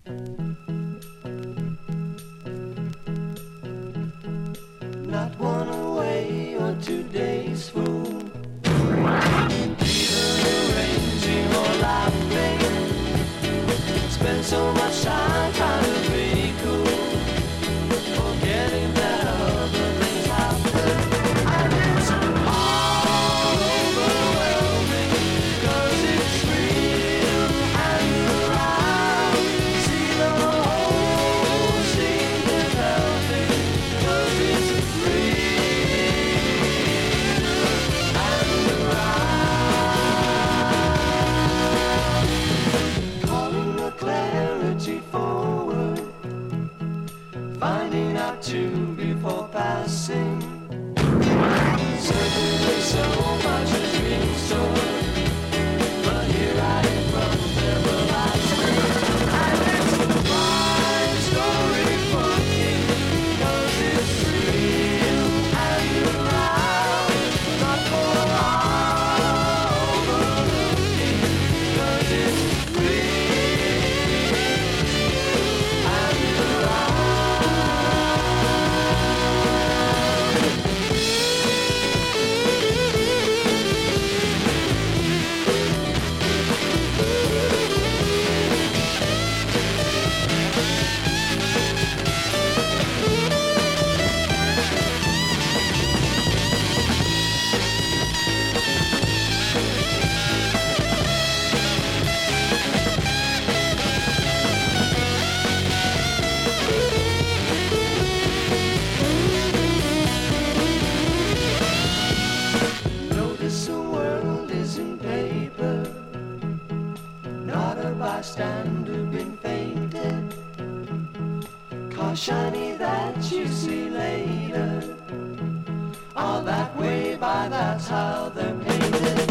Not one away or 2 days full. Even arranging or laughing. Spend so much time trying to be cool. Forgetting that other things happen. And it's all overwhelming. 'Cause it's real and around. See the whole scene developing. 'Cause it's forward, finding out two before passing. Certainly so much has been stored, but here I am from everlasting. And it's a fine story fucking, 'cause it's real and around. Not for overlooking, 'cause it's real. Bystander been painted, car shiny that you see later, all that way by that's how they're painted.